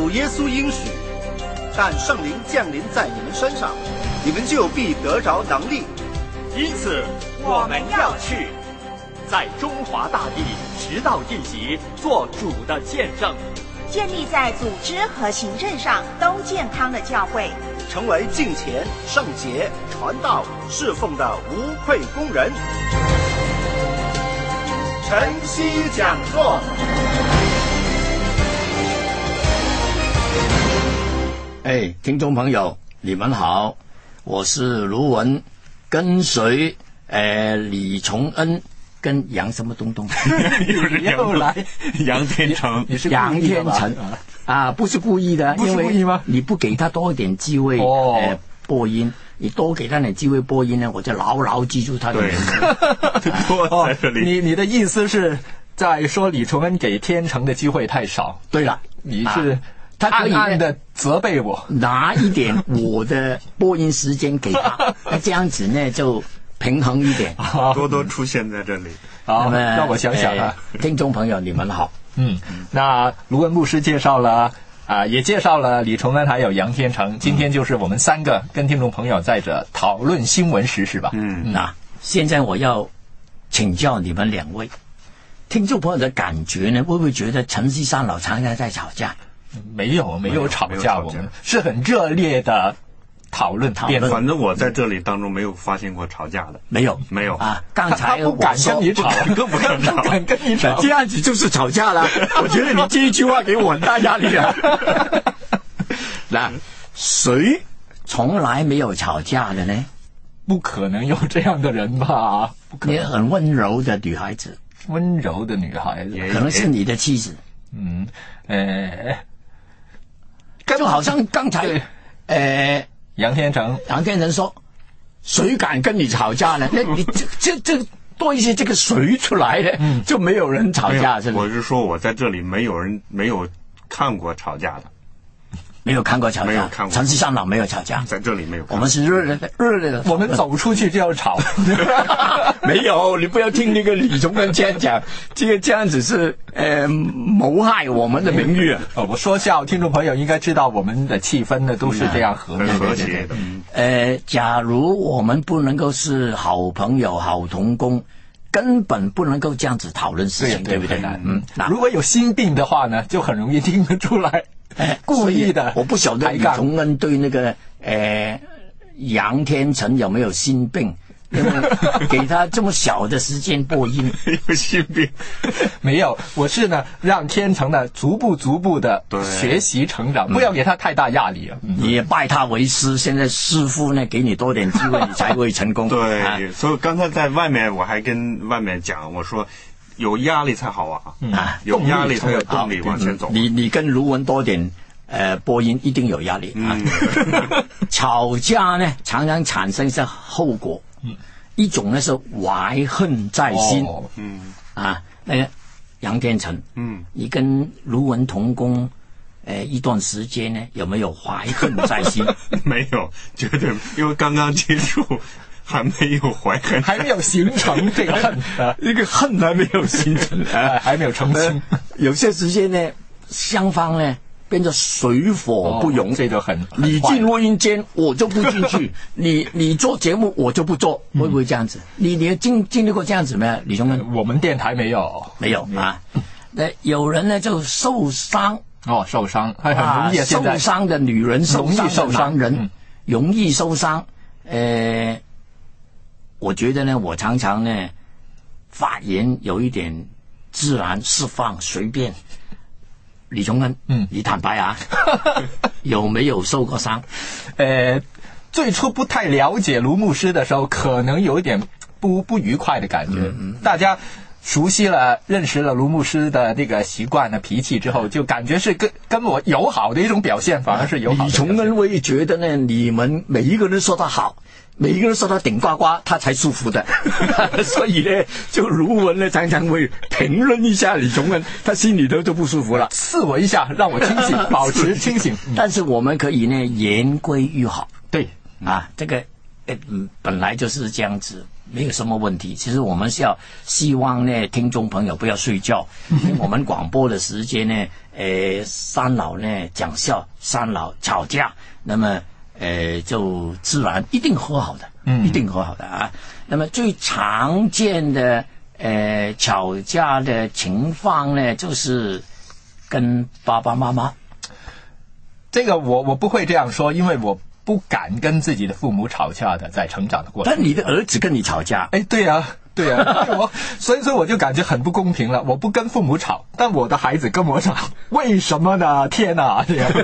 主耶稣应许，但圣灵降临在你们身上，你们就必得着能力。 因此，我们要去，在中华大地直到地极，做主的见证， 建立在组织和行政上都健康的教会， 成为敬虔、圣洁、传道、侍奉的无愧工人。晨曦讲座。 听众朋友，你们好，我是卢文，跟随李崇恩跟杨什么东东又来杨天成， 你是杨天成啊？不是故意的， 不是故意吗？ 因为你不给他多一点机会播音，你多给他点机会播音呢，我就牢牢记住他的名字。 在这里， 你的意思是在说李崇恩给天成的机会太少？ 对了， 你是他可以暗暗的责备我， 拿一点我的播音时间给他，那这样子呢就平衡一点， 多多出现在这里。 好，让我想想啊， 听众朋友你们好。 那卢文牧师介绍了也介绍了李崇恩还有杨天成，今天就是我们三个跟听众朋友在这讨论新闻时事吧。 那现在我要请教你们两位，听众朋友的感觉呢，会不会觉得晨曦三老常常在吵架？ 没有吵架，我们是很热烈的讨论。 反正我在这里当中没有发现过吵架的， 没有啊。 刚才他不敢跟你吵， 更不敢吵， 敢跟你吵， 这样子就是吵架了。我觉得你这一句话给我很大压力啊。那谁从来没有吵架的呢？ 不可能有这样的人吧？ 你很温柔的女孩子， 温柔的女孩子， 可能是你的妻子。就好像刚才杨天成说，谁敢跟你吵架呢？那你这多一些这个谁出来呢？就没有人吵架，是不是？ 我是说我在这里没有看过吵架的。 没有看过吵架， 没有看过。 晨曦三老没有吵架， 在这里没有看过。 我们是热烈的， 我们走出去就要吵。 没有，你不要听那个李崇恩这样讲，这样子是谋害我们的名誉。 我说笑，听众朋友应该知道我们的气氛呢都是这样和谐的。假如我们不能够是好朋友、好同工，根本不能够这样子讨论事情，对不对？ 如果有心病的话呢，就很容易听得出来。故意的， 我不晓得李崇恩对那个杨天成有没有心病，因为给他这么小的时间播音。 有心病？ 没有，我是呢让天成呢逐步的学习成长，不要给他太大压力。 你也拜他为师，现在师傅呢给你多点机会，你才会成功。 对，所以刚才在外面我还跟外面讲，我说有压力才好啊，有压力才有动力往前走。 你跟卢文多点播音，一定有压力啊。吵架呢，常常产生是后果，一种呢是怀恨在心，那个杨天成，你跟卢文同工一段时间呢，有没有怀恨在心？ 没有，绝对，因为刚刚接触。还没有怀恨， 还没有形成这个恨， 那个恨还没有形成， 还没有成清。 有些时间呢，双方呢变得水火不容， 这就很你进录音间我就不进去，你做节目我就不做，会不会这样子？你经历过这样子没？李崇恩， 我们电台没有啊。那有人呢就受伤， 受伤，很容易。 受伤的女人，受伤的男人，容易受伤。我觉得呢，我常常呢发言有一点自然释放，随便。李崇恩，你坦白啊，有没有受过伤？ 最初不太了解卢牧师的时候，可能有一点不愉快的感觉。大家熟悉了、认识了卢牧师的这个习惯的脾气之后，就感觉是跟我友好的一种表现，反而是友好的。 李崇恩会觉得呢，你们每一个人说他好。每一个人说他顶呱呱，他才舒服的。所以呢，就卢文呢常常会评论一下李崇恩，他心里头就不舒服了， 刺我一下，让我清醒，保持清醒。 但是我们可以呢言归于好。 对这个本来就是这样子，没有什么问题。其实我们是要希望呢，听众朋友不要睡觉，因为我们广播的时间呢，三老呢讲笑，三老吵架，那么就自然一定和好的，一定和好的啊。那么最常见的吵架的情况呢，就是跟爸爸妈妈。 这个我不会这样说，因为我不敢跟自己的父母吵架的，在成长的过程。 但你的儿子跟你吵架， 对啊，所以我就感觉很不公平了。我不跟父母吵，但我的孩子跟我吵，为什么呢？天哪，这样，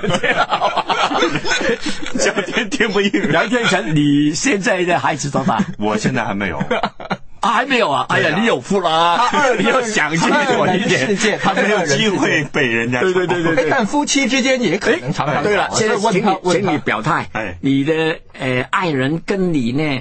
叫天不应。 杨天成，你现在的孩子多大？ 我现在还没有。 还没有啊！哎呀，你有福了啊！你要想清楚一点， 世界他没有机会被人家。 对。但夫妻之间也可能常常。 对了，现在请你表态，你的爱人跟你呢，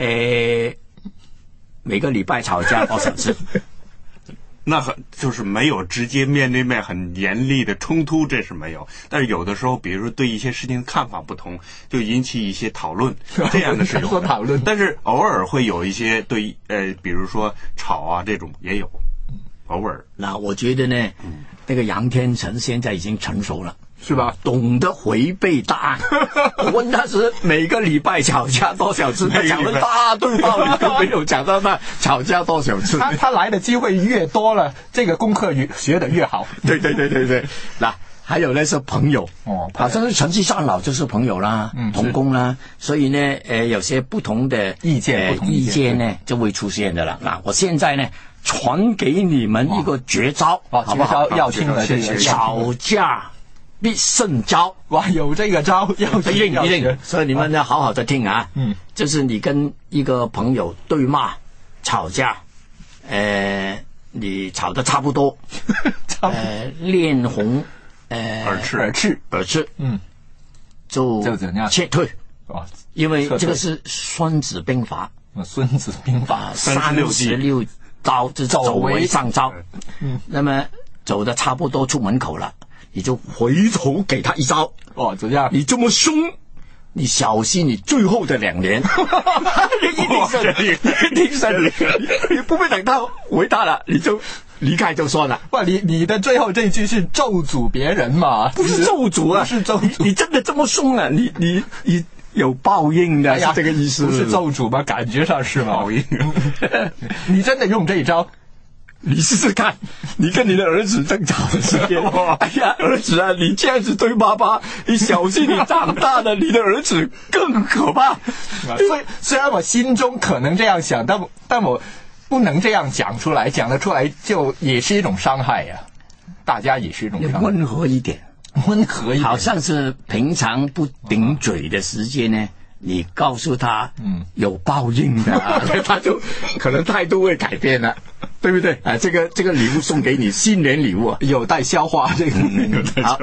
每个礼拜吵架多少次？ 那就是没有直接面对面很严厉的冲突，这是没有。但是有的时候，比如说对一些事情看法不同，就引起一些讨论，这样的是有的。 讨论， 但是偶尔会有一些对比如说吵啊这种也有，偶尔。 那我觉得呢，那个杨天成现在已经成熟了。 是吧？ 懂得回备答案。我问他是每个礼拜吵架多少次，他讲了大堆道理都没有讲到那吵架多少次。 他来的机会越多了，这个功课学得越好。 对。那还有呢是朋友好像是成绩上老就是朋友啦，同工啦，所以呢有些不同的意见呢就会出现的了。那我现在呢传给你们一个绝招，好不好？ 要听的这个吵架必胜招。 哇，有这个招， 一定，所以你们要好好的听啊。就是你跟一个朋友对骂吵架，你吵得差不多，脸红， 耳赤， 就怎样撤退。因为这个是《孙子兵法》，36招，就是走为上招。那么走的差不多出门口了，你就回头给他一招。 怎样？ 你这么凶，你小心你最后的2年。一定胜利，你不会等到回答了你就离开就算了。 你的最后这一句是咒诅别人嘛？ 不是咒诅啊， 是咒诅。 你真的这么凶啊？你有报应的，是这个意思。 不是咒诅吗？感觉上是报应。你真的用这一招？ 你试试看，你跟你的儿子争吵的时间，哎呀，儿子啊，你这样子对爸爸，你小心你长大了，你的儿子更可怕。 所以虽然我心中可能这样想，但我不能这样讲出来，讲得出来就也是一种伤害呀。大家也是一种伤害。 温和一点，好像是平常不顶嘴的时间呢。你告诉他，有报应的，他就可能态度会改变了，对不对？啊，这个礼物送给你，新年礼物啊， 有待消化。这个好。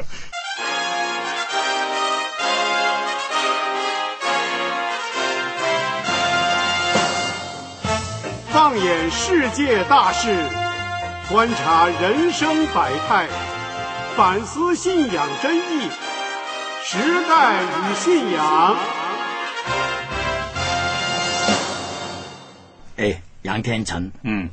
放眼世界大事，观察人生百态，反思信仰真义，时代与信仰。 杨天成，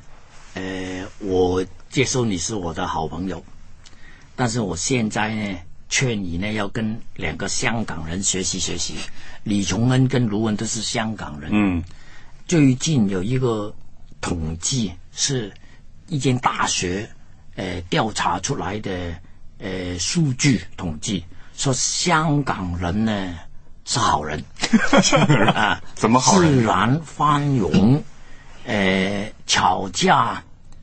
我接受你是我的好朋友，但是我现在呢，劝你呢要跟2个香港人学习。李崇恩跟卢文都是香港人。最近有一个统计，是一间大学调查出来的数据统计，说香港人呢是好人啊， 怎么好人？ 自然宽容。吵架，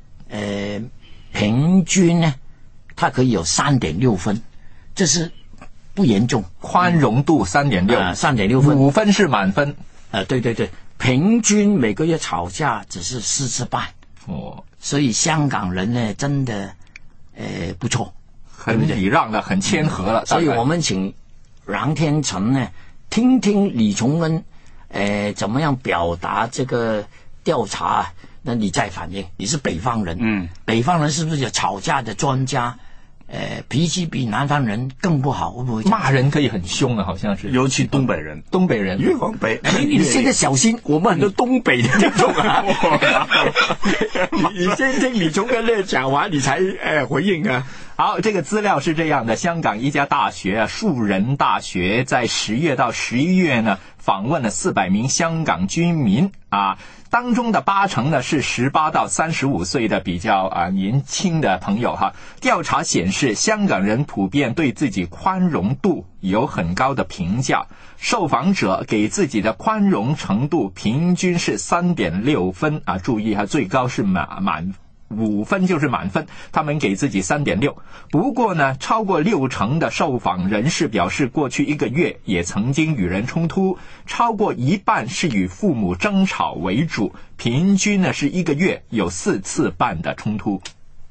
平均呢，它可以有3.6分，这是不严重。 宽容度3.6，3.6 分 ，5分是满分。 对，平均每个月吵架只是4次半。所以香港人呢，真的不错， 很礼让的，很谦和了。 所以我们请杨天成呢，听听李崇恩，怎么样表达这个调查，那你再反映。你是北方人，北方人是不是有吵架的专家？ 脾气比南方人更不好，会不会骂人可以很凶啊，好像是， 尤其东北人， 东北人越往北。 你现在小心，我们很多东北的听众啊。你先听李崇根的讲完，你才回应啊。 好，这个资料是这样的：香港一家大学树仁大学在10月到11月呢，访问了400名香港居民啊，当中的80%呢是18到35岁的比较年轻的朋友哈。调查显示，香港人普遍对自己宽容度有很高的评价，受访者给自己的宽容程度平均是3.6分啊，注意哈，最高是满5分就是满分，他们给自己3.6。不过呢，超过60%的受访人士表示，过去1个月也曾经与人冲突，超过一半是与父母争吵为主，平均呢是1个月有4次半的冲突。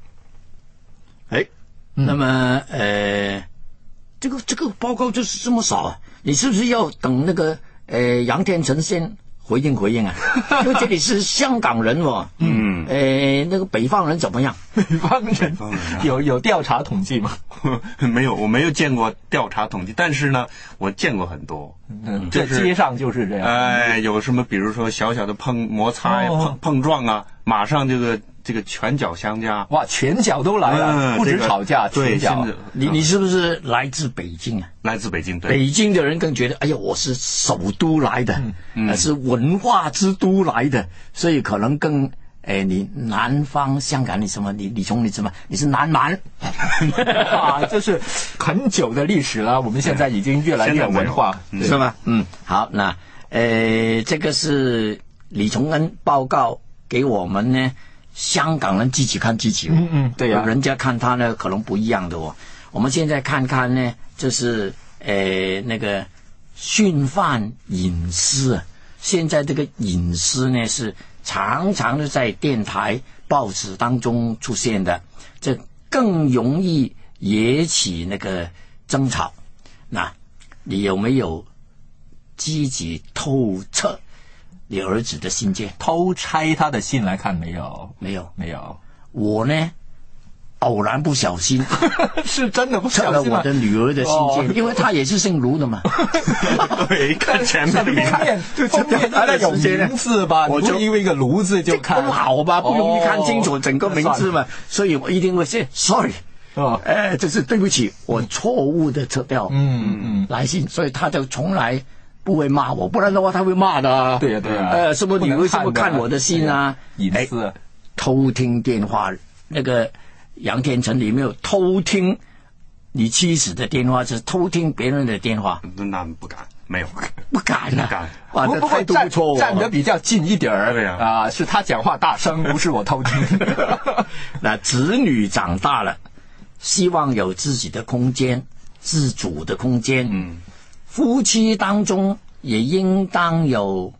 那么这个报告就是这么少啊？你是不是要等那个杨天成先回应啊？因为这里是香港人哦。那个北方人怎么样？ 北方人有调查统计吗？ 没有，我没有见过调查统计，但是呢，我见过很多。 在街上就是这样。 有什么，比如说小小的摩擦碰撞啊，马上这个拳脚相加。 哇，拳脚都来了，不止吵架，拳脚。 你是不是来自北京啊？ 来自北京，对。 北京的人更觉得，哎呀，我是首都来的，是文化之都来的，所以可能更。你南方香港，你什么？李崇，你什么？你是南蛮啊？这是很久的历史了，我们现在已经越来越文化， 是吗？好，那这个是李崇恩报告给我们呢，香港人自己看自己对呀， 人家看他呢可能不一样的哦。我们现在看看呢，就是那个侵犯隐私，现在这个隐私呢是。常常的在电台、报纸当中出现的，这更容易惹起那个争吵。那你有没有积极透彻你儿子的信件？ 偷拆他的信来看没有？ 没有。 我呢？偶然不小心是真的不小心拆了我的女儿的信件，因为她也是姓卢的嘛。 对，看前面封面它有名字吧，我就因为一个卢字就看不好吧，不容易看清楚整个名字嘛，所以我一定会说 sorry。这是对不起，我错误的撤掉来信，所以他就从来不会骂我，不然的话他会骂的。 对啊。 什么你为什么看我的信啊？ 隐私， 偷听电话那个。杨天成，你没有偷听你妻子的电话，是偷听别人的电话？ 那不敢，没有， 不敢啊！ 不敢。 哇，这态度不错， 站得比较近一点儿。 对啊， 是他讲话大声，不是我偷听。 那子女长大了，希望有自己的空间，自主的空间。夫妻当中也应当有。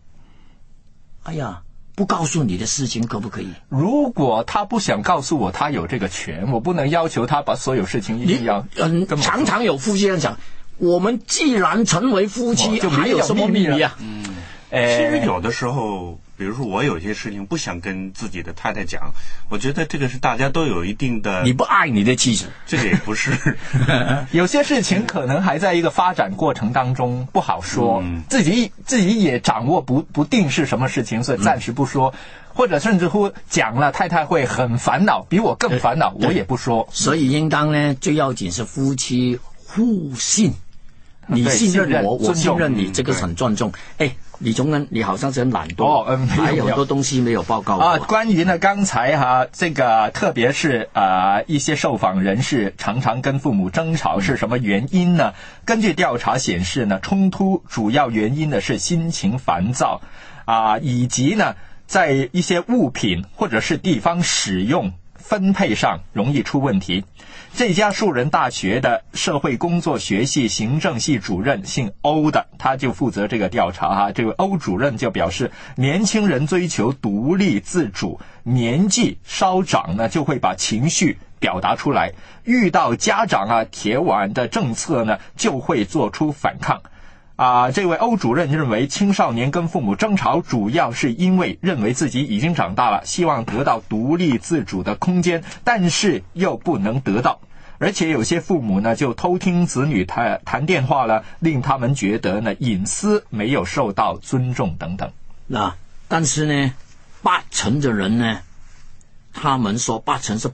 不告诉你的事情可不可以？ 如果他不想告诉我他有这个权，我不能要求他把所有事情一定要。 常常有夫妻这样讲，我们既然成为夫妻，就还有什么秘密啊？ 其实有的时候，比如说我有些事情不想跟自己的太太讲，我觉得这个是大家都有一定的。 你不爱你的妻子， 这个也不是。 有些事情可能还在一个发展过程当中，不好说。自己也掌握不定是什么事情，所以暂时不说。或者甚至乎讲了，太太会很烦恼，比我更烦恼，我也不说。 所以应当呢，最要紧是夫妻互信。你信任我，我信任你，这个很尊重。李崇恩，你好像是很懒惰，还有很多东西没有报告啊。 关于呢，刚才这个特别是一些受访人士常常跟父母争吵是什么原因呢？根据调查显示呢，冲突主要原因的是心情烦躁以及呢，在一些物品或者是地方使用分配上容易出问题。这家树仁大学的社会工作学系行政系主任姓欧的，他就负责这个调查这个欧主任就表示，年轻人追求独立自主，年纪稍长呢就会把情绪表达出来，遇到家长铁腕的政策呢就会做出反抗。这位欧主任认为，青少年跟父母争吵主要是因为认为自己已经长大了，希望得到独立自主的空间，但是又不能得到。 而且有些父母呢就偷听子女谈电话了，令他们觉得呢隐私没有受到尊重等等。 那但是呢，80%的人呢，他们说80%是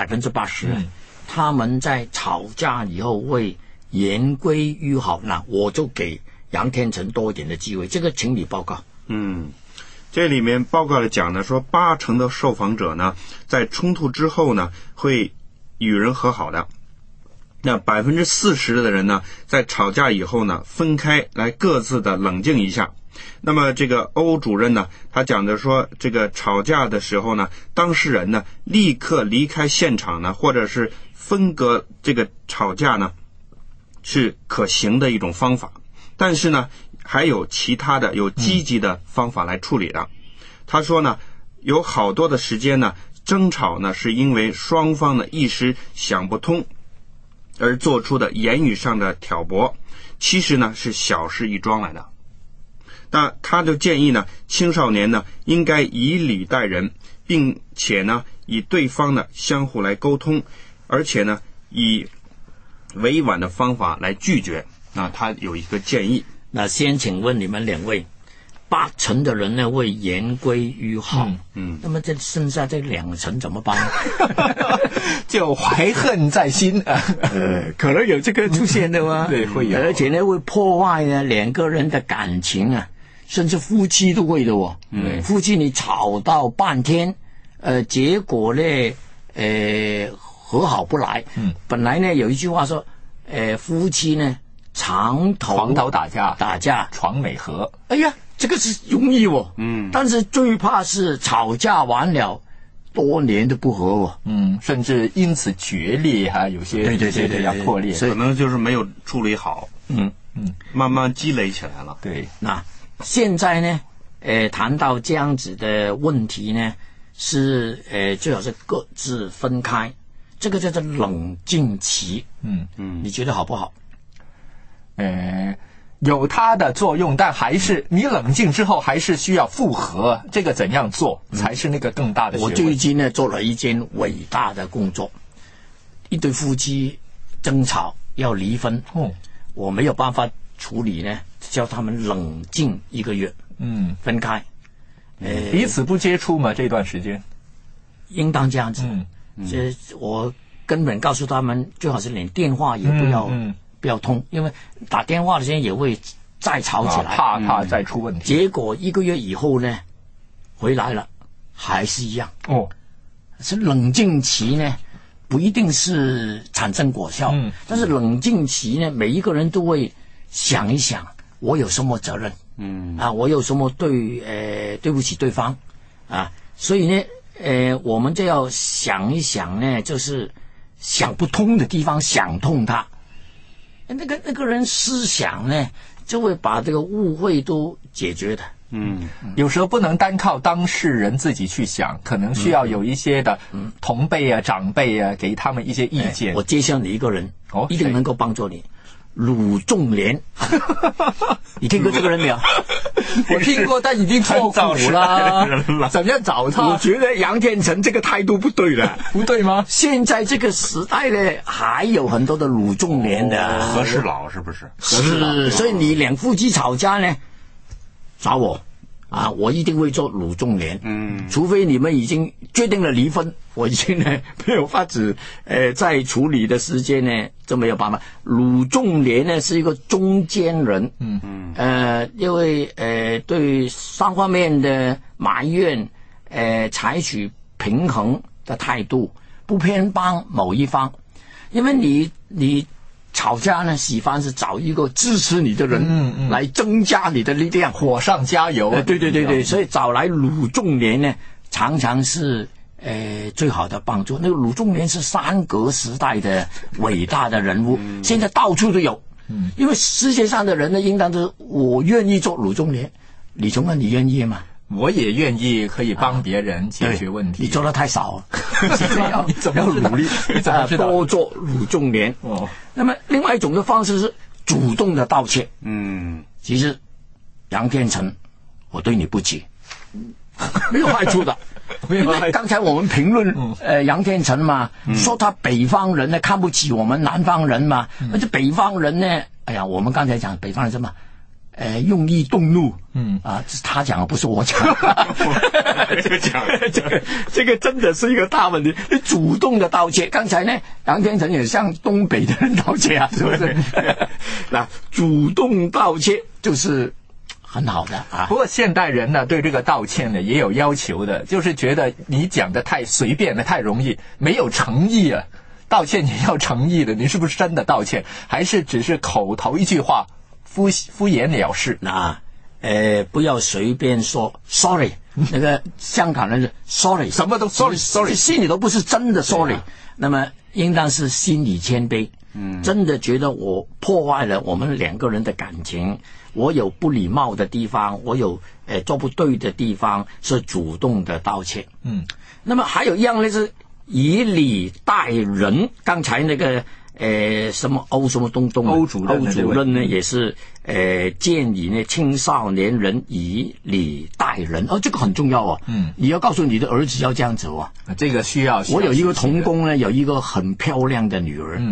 80%，他们在吵架以后会言归于好。那我就给杨天成多一点的机会，这个请你报告。 这里面报告了讲呢，说80%的受访者呢，在冲突之后呢，会与人和好的。那40%的人呢，在吵架以后呢，分开来各自的冷静一下。那么这个欧主任呢，他讲的说，这个吵架的时候呢，当事人呢立刻离开现场呢，或者是分割这个吵架呢，是可行的一种方法。但是呢，还有其他的有积极的方法来处理的。他说呢，有好多的时间呢，争吵呢是因为双方呢一时想不通而做出的言语上的挑拨，其实呢是小事一桩来的。那他就建议呢，青少年呢应该以礼待人，并且呢以对方呢相互来沟通，而且呢以委婉的方法来拒绝。那他有一个建议。 那先请问你们两位，80%的人呢会言归于好，那么这剩下这2%怎么办？ 就怀恨在心， 可能有这个出现的吗？ 对，会有， 而且呢会破坏呢两个人的感情啊，甚至夫妻都会的哦。夫妻你吵到半天，结果呢，和好不来。本来呢有一句话说，夫妻呢床头打架，床尾和。 哎呀，这个是容易哦。但是最怕是吵架完了多年都不和哦。 甚至因此决裂哈，有些对要破裂， 可能就是没有处理好。慢慢积累起来了。 对， 那现在呢，谈到这样子的问题呢，是最好是各自分开，这个叫做冷静期。你觉得好不好？ 有它的作用，但还是你冷静之后还是需要复合，这个怎样做才是那个更大的学问。 我最近呢做了一件伟大的工作，一对夫妻争吵要离婚，我没有办法处理呢，叫他们冷静1个月，分开， 彼此不接触嘛，这段时间应当这样子。这我根本告诉他们，最好是连电话也不要通，因为打电话的时间也会再吵起来， 怕再出问题。 结果1个月以后呢，回来了还是一样。是冷静期呢，不一定是产生果效，但是冷静期呢，每一个人都会想一想，我有什么责任？我有什么对不起对方啊？所以呢，我们就要想一想呢，就是想不通的地方想通它。那个人思想呢，就会把这个误会都解决的。 有时候不能单靠当事人自己去想，可能需要有一些的同辈啊、长辈啊，给他们一些意见。 我介绍你一个人，一定能够帮助你。鲁仲连，你听过这个人没有？ 我听过，但已经错股了。怎么样找他？ 我觉得杨天成这个态度不对了。 不对吗？ 现在这个时代呢，还有很多的鲁仲连的。 和事佬是不是？ 是，所以你两夫妻吵架呢，找我啊，我一定会做鲁仲连。除非你们已经决定了离婚，我已经呢没有法子在处理的时间呢就没有办法。鲁仲连呢是一个中间人，因为对双方面的埋怨，采取平衡的态度，不偏帮某一方，因为你吵架呢，喜欢是找一个支持你的人，来增加你的力量， 火上加油。 对，所以找来鲁仲连呢，常常是最好的帮助。那个鲁仲连是三国时代的伟大的人物，现在到处都有。因为世界上的人呢，应当是我愿意做鲁仲连，李崇恩，你愿意吗？ 我也愿意，可以帮别人解决问题。 你做的太少了， 你怎么努力？你怎么知道？ 多做鲁仲连。那么另外一种的方式是主动的道歉。其实杨天成，我对你不起， 没有坏处的。因为刚才我们评论杨天成嘛，说他北方人呢看不起我们南方人嘛，而且北方人呢，哎呀，我们刚才讲北方人什么？用力动怒，这是他讲的，不是我讲的。这个真的是一个大问题。你主动的道歉，刚才呢，杨天成也向东北的人道歉啊，是不是？那主动道歉就是很好的啊。 不过现代人呢，对这个道歉呢也有要求的，就是觉得你讲的太随便了，太容易，没有诚意啊。道歉也要诚意的，你是不是真的道歉，还是只是口头一句话？敷衍了事。 那不要随便说 sorry， 那个香港人是 sorry， 什么都 sorry， 心里都不是真的 sorry。那么应当是心理谦卑，真的觉得我破坏了我们两个人的感情，我有不礼貌的地方，我有做不对的地方，是主动的道歉。那么还有一样呢是以礼待人，刚才那个。什么欧主任呢也是建议呢青少年人以礼待人，这个很重要啊。你要告诉你的儿子要这样子啊。 这个需要。 我有一个同工呢，有一个很漂亮的女儿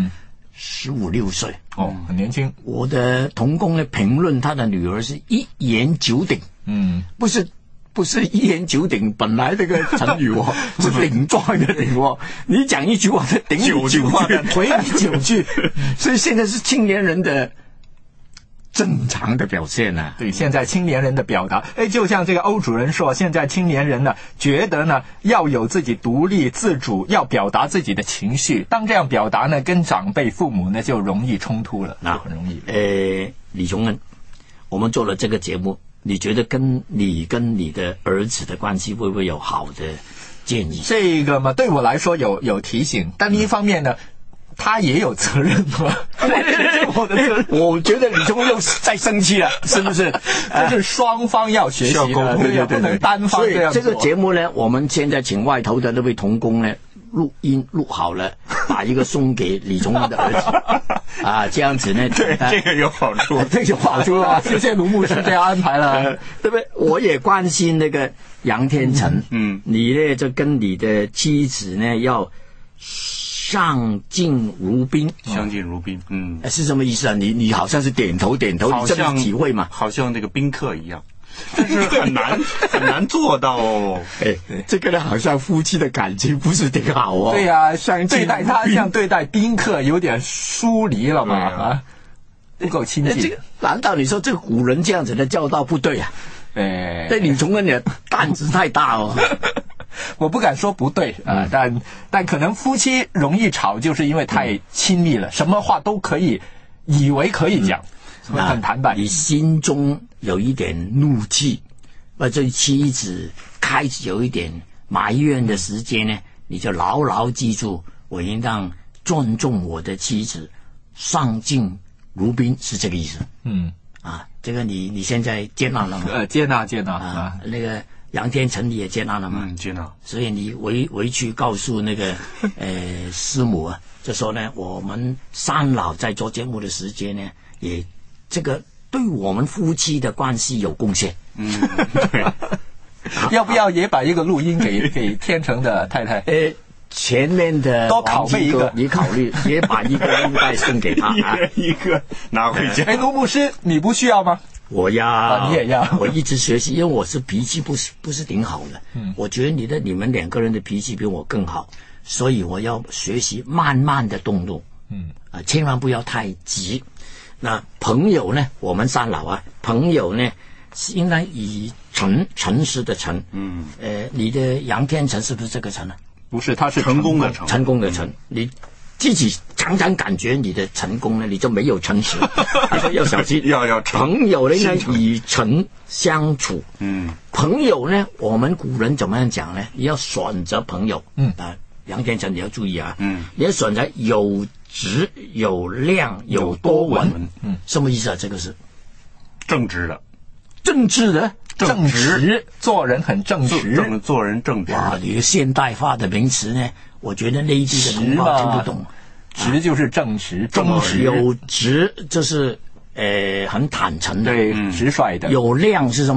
，15、16岁， 很年轻。 我的同工呢评论他的女儿是一言九鼎，不是一言九鼎，本来这个成语是顶撞的顶你讲一句话就顶你9句，回你9句，所以现在是青年人的正常的表现啊。 对，现在青年人的表达，就像这个欧主任说，现在青年人呢觉得呢要有自己独立自主，要表达自己的情绪，当这样表达呢跟长辈父母呢就容易冲突了，很容易。 李崇恩，我们做了这个节目，你觉得跟你的儿子的关系会不会有好的建议？ 这个嘛，对我来说有提醒，但另一方面呢，他也有责任嘛。 我觉得李宗又在生气了，是不是？ 就是双方要学习的，对，不能单方这样做。 所以这个节目呢，我们现在请外头的那位同工呢，录音录好了，把一个送给李宗恩的儿子啊，这样子呢， 对，这个有好处， 这个有好处啊！ 谢谢卢牧师这样安排了， 对不对？我也关心那个杨天成，你呢就跟你的妻子呢要相敬如宾， 相敬如宾， 是什么意思啊？你好像是点头，你这么体会嘛？ 好像那个宾客一样。但是很难做到哦。 这个呢，好像夫妻的感情不是挺好哦。 对呀，对待他像对待宾客，有点疏离了嘛，不够亲近。 这个难道你说这个古人这样子的教导不对啊？对李崇恩的担子太大哦。 我不敢说不对啊，但可能夫妻容易吵，就是因为太亲密了，什么话都可以，以为可以讲。很坦白， 你心中有一点怒气，或者妻子开始有一点埋怨的时间呢，你就牢牢记住，我应当尊重我的妻子，相敬如宾，是这个意思。这个你现在接纳了吗？ 接纳啊。那个杨天成你也接纳了吗？ 接纳。所以你回去告诉那个师母啊，就说呢，我们三老在做节目的时间呢，也这个对我们夫妻的关系有贡献。 对。 要不要也把一个录音给天成的太太？ 前面的多拷贝一个， 你考虑也把一个录带送给他， 一个拿回家。 卢牧师，你不需要吗？ 我要， 你也要。 我一直学习，因为我是脾气不是挺好的。我觉得你们两个人的脾气比我更好，所以我要学习慢慢的动怒。千万不要太急。那朋友呢？我们三老啊，朋友呢，应该以诚实的诚。你的杨天成是不是这个成呢？ 不是，他是成功的成。 成功的成，你自己常常感觉你的成功呢，你就没有诚实，要小心。 要朋友呢，应该以诚相处。朋友呢，我们古人怎么样讲呢？你要选择朋友。杨天成你要注意啊。你要选择有质有量有多闻。什么意思啊？这个是正直的， 正直， 做人很正直， 做人正直。 哇，你的现代化的名词呢？我觉得那一句的同胞听不懂。 直就是正直， 忠实有直就是很坦诚的， 对，直率的。 有量是什么？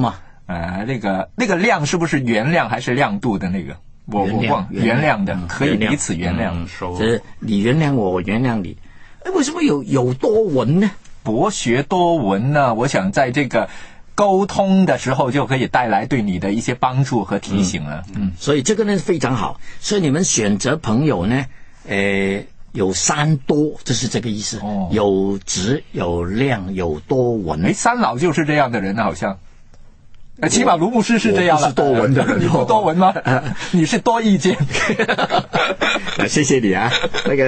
那个谅是不是原谅还是亮度的那个？我忘原谅的，可以彼此原谅。 就是你原谅我，我原谅你。为什么有多闻呢？ 博学多闻呢，我想在这个沟通的时候就可以带来对你的一些帮助和提醒了。 所以这个呢非常好。所以你们选择朋友呢，有三多，就是这个意思。有质、有量、有多闻。 三老就是这样的人，好像。起码卢牧师是这样了。 我不是多闻的人。 你不多闻吗？你是多意见。 谢谢你啊。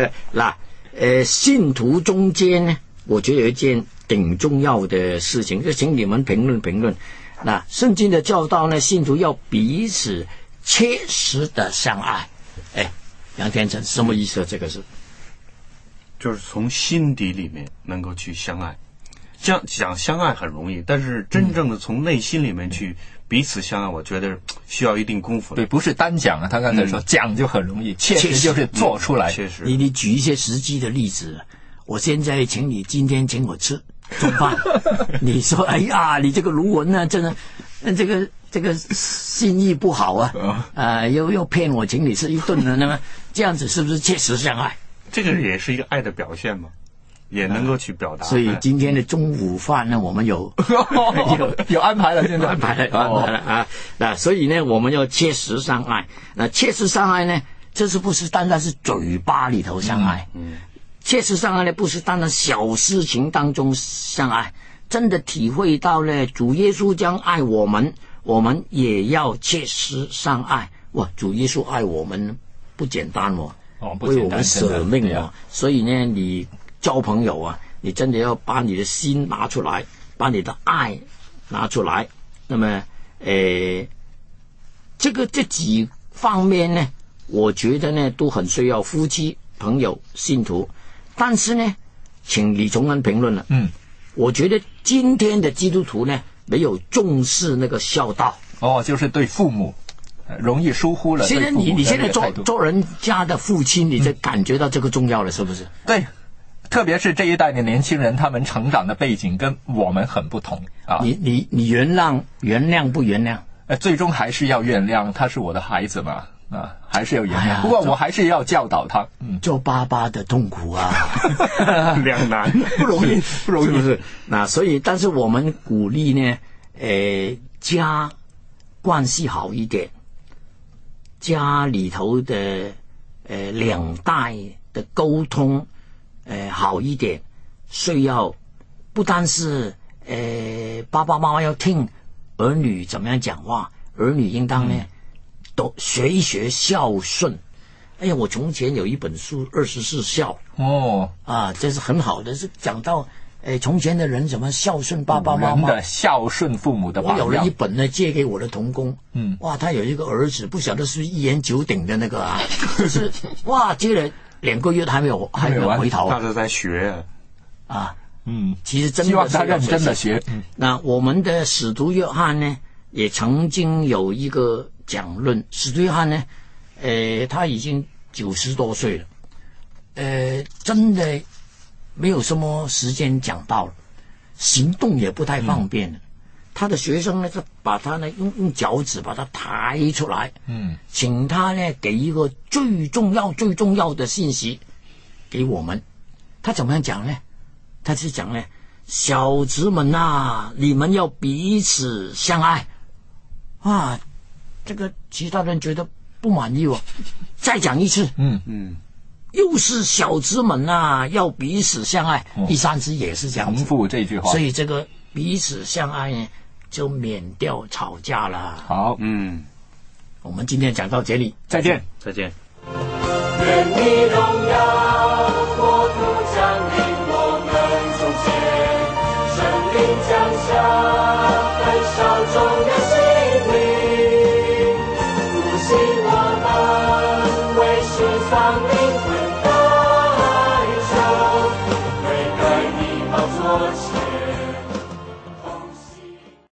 信徒中间呢，我觉得有一件挺重要的事情，就请你们评论。那圣经的教导呢，信徒要彼此切实的相爱。杨天成什么意思？这个是就是从心底里面能够去相爱。讲相爱很容易，但是真正的从内心里面去彼此相爱，我觉得需要一定功夫的。 对，不是单讲啊，他刚才说讲就很容易，切实就是做出来。 确实， 你举一些实际的例子。我现在今天请我吃中饭，你说哎呀，你这个卢文呢，真的这个心意不好啊，又骗我请你吃一顿了，那么这样子是不是切实相爱？ 这个也是一个爱的表现嘛。也能够去表达。 所以今天的中午饭呢，我们有安排了，现在安排了啊。那所以呢，我们要切实相爱。那切实相爱呢，这是不是单单是嘴巴里头相爱？切实相爱呢，不是单单小事情当中相爱，真的体会到呢，主耶稣将爱我们，我们也要切实相爱。哇，主耶稣爱我们不简单为我们舍命所以呢，你交朋友啊，你真的要把你的心拿出来，把你的爱拿出来。那么，这几方面呢，我觉得呢都很需要夫妻、朋友、信徒。但是呢，请李崇恩评论了。我觉得今天的基督徒呢，没有重视那个孝道。 就是对父母容易疏忽了。 现在你现在做人家的父亲，你就感觉到这个重要了，是不是？ 对。特别是这一代的年轻人，他们成长的背景跟我们很不同啊。 你原谅不原谅？ 最终还是要原谅，他是我的孩子嘛，还是要原谅。不过我还是要教导他。 做爸爸的痛苦啊， 两难， 不容易， 是不是？那所以，但是我们鼓励呢，家关系好一点，家里头的两代的沟通。好一点，需要不单是爸爸妈妈要听儿女怎么样讲话，儿女应当呢都学一学孝顺。哎呀，我从前有一本书《24孝》这是很好的，是讲到从前的人怎么孝顺爸爸妈妈的孝顺父母的榜样。 我有了一本呢，借给我的同工。哇，他有一个儿子，不晓得是一言九鼎的那个啊，就是哇，接了2个月还没有回头。 他是在学啊，其实真的希望他认真的学。 那我们的使徒约翰呢，也曾经有一个讲论。使徒约翰呢，他已经90多岁了，真的没有什么时间讲道了，行动也不太方便了。他的学生呢，就把他呢用脚趾把他抬出来，请他呢给一个最重要的信息给我们。他怎么样讲呢？他是讲呢，小子们啊，你们要彼此相爱啊。这个其他人觉得不满意再讲一次。又是小子们啊，要彼此相爱。第3次也是这样子， 重复这句话。 所以这个彼此相爱呢，就免掉吵架了。 好， 我们今天讲到这里， 再见。 再见。 愿你荣耀国度降临我们中间，圣灵降下，焚烧众人心灵，复兴我们，为释放灵魂。